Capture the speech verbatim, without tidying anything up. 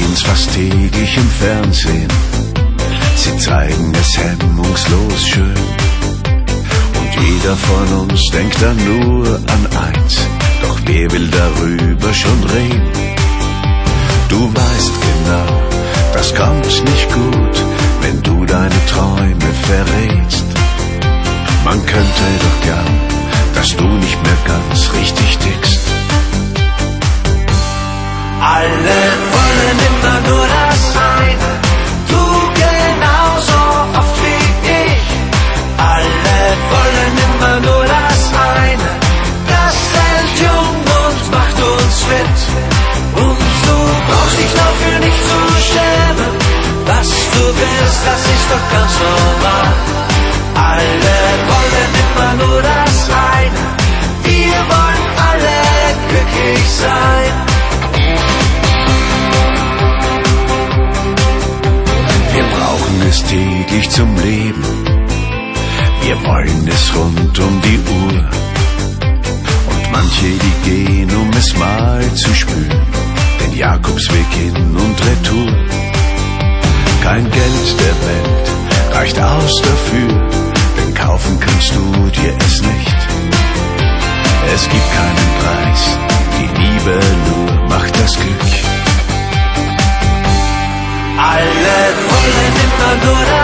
sehen's fast täglich im Fernsehen. Sie zeigen es hemmungslos schön. Und jeder von uns denkt dann nur an eins. Doch wer will darüber schon reden? Du weißt genau, das kommt nicht gut, wenn du deine Träume verrätst. Man könnte doch gern, dass du nicht mehr ganz richtig tickst. Alle wollen immer nur das eine, du genauso oft wie ich. Alle wollen immer nur das eine, das hält jung und macht uns fit. Und du brauchst dich dafür nicht zu schämen, was du willst, das ist doch ganz normal. Alle wollen immer nur das eine, wir wollen alle glücklich sein. Wir brauchen es täglich zum Leben, wir wollen es rund um die Uhr. Und manche, die gehen, um es mal zu spüren, den Jakobsweg hin und retour. Kein Geld der Welt reicht aus dafür, denn kaufen kannst du dir es nicht. Es gibt keinen Preis, die Liebe nur macht das Glück. Alle wollen immer nur das